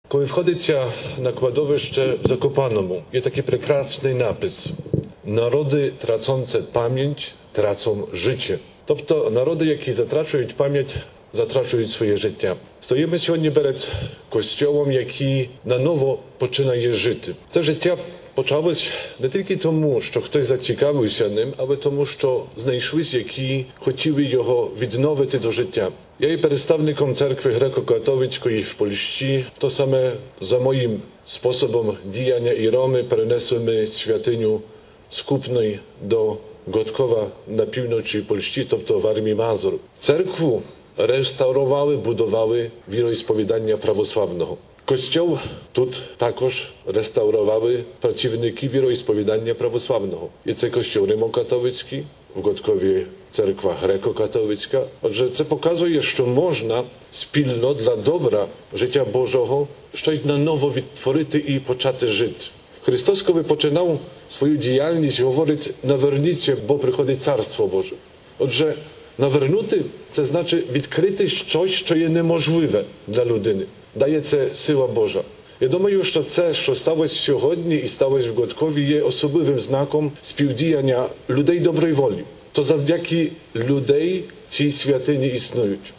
Коли входиться на кладовище в Закопаному, є такий прекрасний напис: «Народи, трacące pamięć, tracą życie». Тобто народи, які затрачують пам'ять, затрачують своє життя. Стоїмо сьогодні перед костьолом, який наново починає жити. Це життя почалось не тільки тому, що хтось зацікавився ним, але тому, що знайшлись, які хотіли його відновити до життя. Я є представником церкви греко-католицької в Польщі. То саме за моїм способом діяння і Роми перенесли ми святиню Skupnej до Готкова на півночі Польщі, тобто в Армії Мазур. Церкву реставрували, будували віроісповідання православного. Kościół тут також реставрували працівники віроісповідання православного. І це костьол римокатолицький, в Готкові церква греко-католицька. Отже, це показує, що можна спільно для добра життя Божого щось наново відтворити і почати жити. Христос, коли починав свою діяльність, говорить: «Наверніться, бо приходить Царство Боже». Отже, навернути – це значить відкрити щось, що є неможливе для людини. Дає це сила Божа. Я думаю, що це, що сталося сьогодні і сталося в Готкові, є особливим знаком співдіяння людей доброї волі. То завдяки людей ці святині існують.